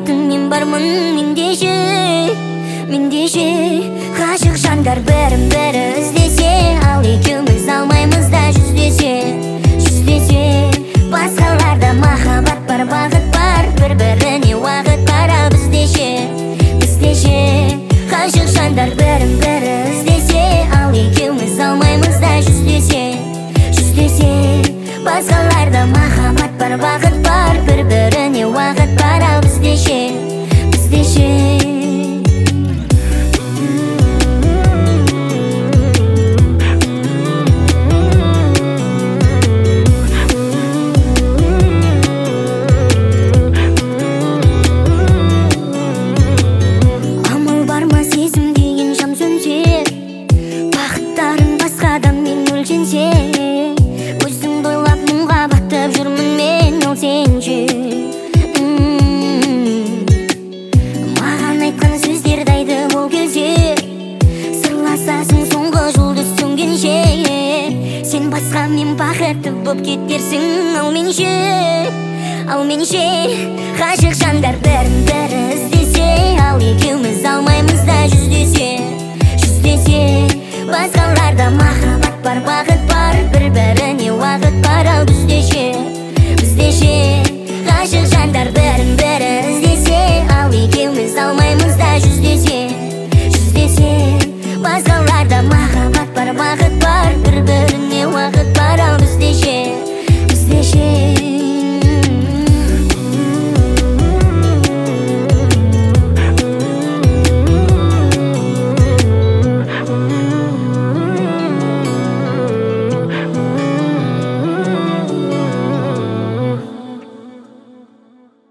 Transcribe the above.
бақытың мен бармын мендеше ғашық жандар бірін-бірі іздесе, ал екеуміз алмаймыз да жүздесе. Басқаларда махаббат бар, бақыт бар, бір-біріне уақыт бара біздеше. Ғашық жандар бірін-бірі іздесе, ал екеуміз алмаймыз да жүздесе. Басқаларда махаббат бар, бақыт бар, бір-біріне уақыт бара біздеше. Амал бар ма сезім деген жам сөнсе, бақыттарың басқа адаммен өлшенсе, өзің бойлап мұңға батып жүрмін мен, ол сенше. Маған айтқан сөздерді айтып ол кезде, сырласасың соңғы жұлдыз сөнгенше. Сен басқа мен бақытты боп кетерсің, ал менше ғашық жандар бір